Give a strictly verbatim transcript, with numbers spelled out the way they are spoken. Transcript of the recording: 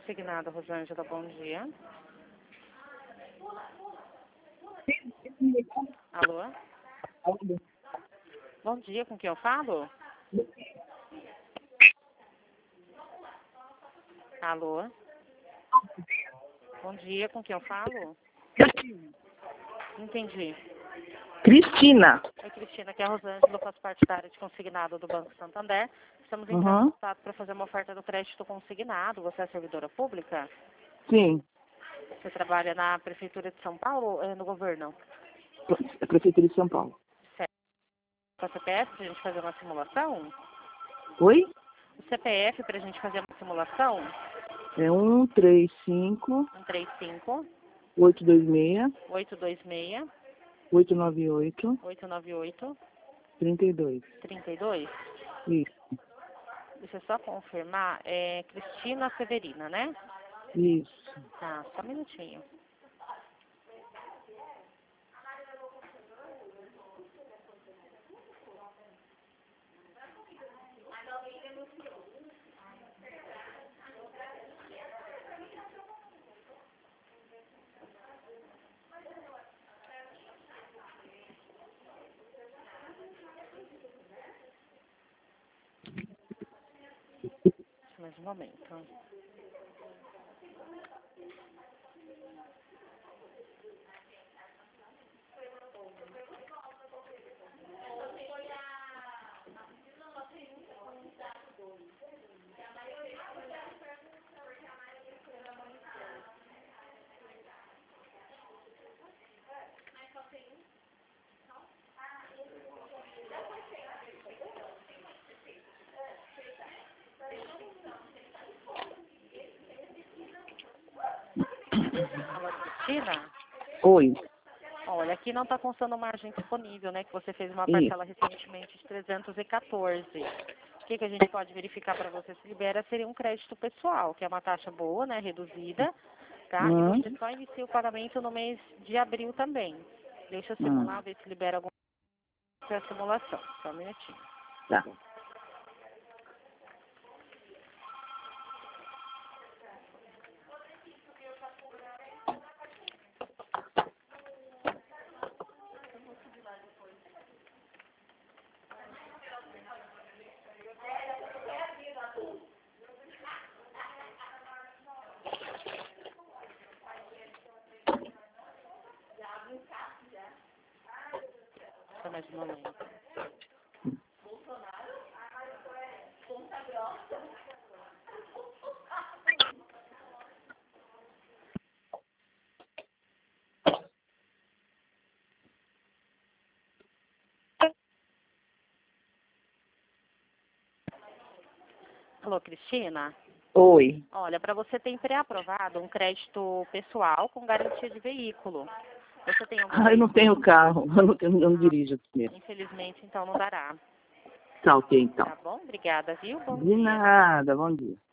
consignado, Rosângela, bom dia. Alô? Bom dia, com quem eu falo? Alô? Bom dia, com quem eu falo? Não entendi. Cristina. Oi, Cristina, aqui é a Rosângela, eu faço parte da área de consignado do Banco Santander. Estamos entrando em Uhum. contato para fazer uma oferta do crédito consignado. Você é servidora pública? Sim. Você trabalha na Prefeitura de São Paulo ou é no governo? A Prefeitura de São Paulo. Certo. Com a C P F para a gente fazer uma simulação? Oi? O C P F para a gente fazer uma simulação? É um três cinco, um três cinco, oito dois seis, oito dois seis, oito nove oito, oito nove oito, trinta e dois. trinta e dois. Isso. Deixa eu só confirmar. É Cristina Severina, né? Isso. Tá, só um minutinho. Mais um momento. Alô, Cristina? Oi. Olha, aqui não está constando margem disponível, né? Que você fez uma Isso. parcela recentemente de trezentos e quatorze. O que, que a gente pode verificar para você se libera seria um crédito pessoal, que é uma taxa boa, né? Reduzida, tá? Uhum. E você só inicia o pagamento no mês de abril também. Deixa eu Uhum. simular, ver se libera alguma coisa a simulação. Só um minutinho. Tá. Só mais um momento. Alô, Cristina? Oi. Olha, para você tem pré-aprovado um crédito pessoal com garantia de veículo. Você tem algum Ah, eu não veículo? tenho carro. Eu não, tenho, eu não dirijo mesmo. Infelizmente, então não dará. Tá ok, então. Tá bom? Obrigada, viu? Bom De dia. nada. Bom dia.